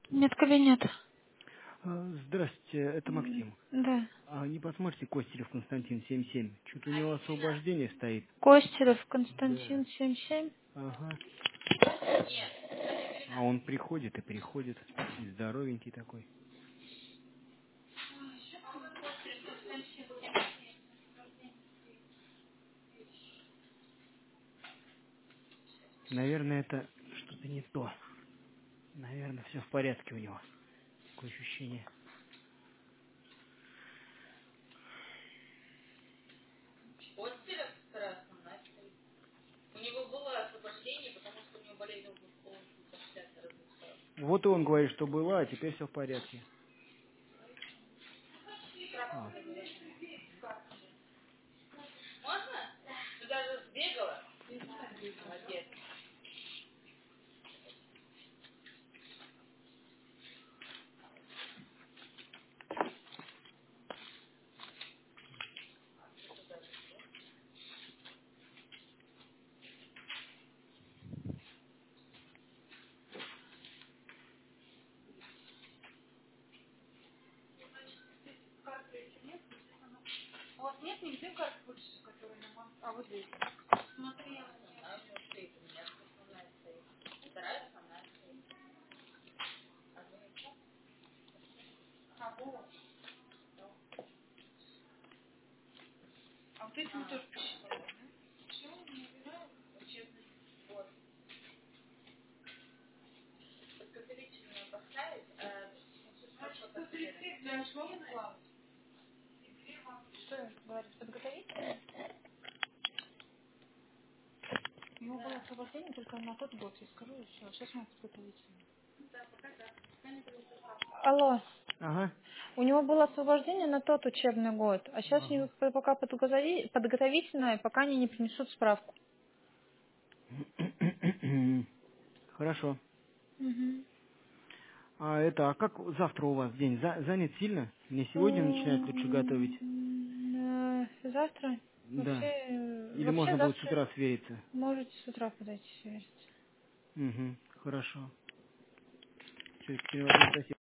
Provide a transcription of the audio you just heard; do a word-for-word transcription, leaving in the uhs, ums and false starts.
Нет, кабинет. А, Здравствуйте, это М, Максим. Да. А не посмотрите, Костелев Константин, семь семь. Что-то у него освобождение стоит. Костеров Да. Константин, семь семь. Ага. А он приходит и приходит. И здоровенький такой. Наверное, это что-то не то. Наверное, все в порядке у него. Такое ощущение. Вот и он говорит, что была, а теперь все в порядке. А. Что говорит, подготовительное? У него было освобождение только на тот год, я скажу, и все. Сейчас мы подготовительное. Алло. Ага. У него было освобождение на тот учебный год, а сейчас Ага. пока подготови- подготовительное, пока они не принесут справку. Хорошо. Угу. А это, а как завтра у вас день? За- занят сильно? Мне сегодня начинать лучше готовить? М, э, Завтра? Вообще, Да. э, Или вообще можно будет с завтра утра свериться? можете с утра подойти свериться. Угу. Хорошо. Все, Екатерина Владимировна, спасибо.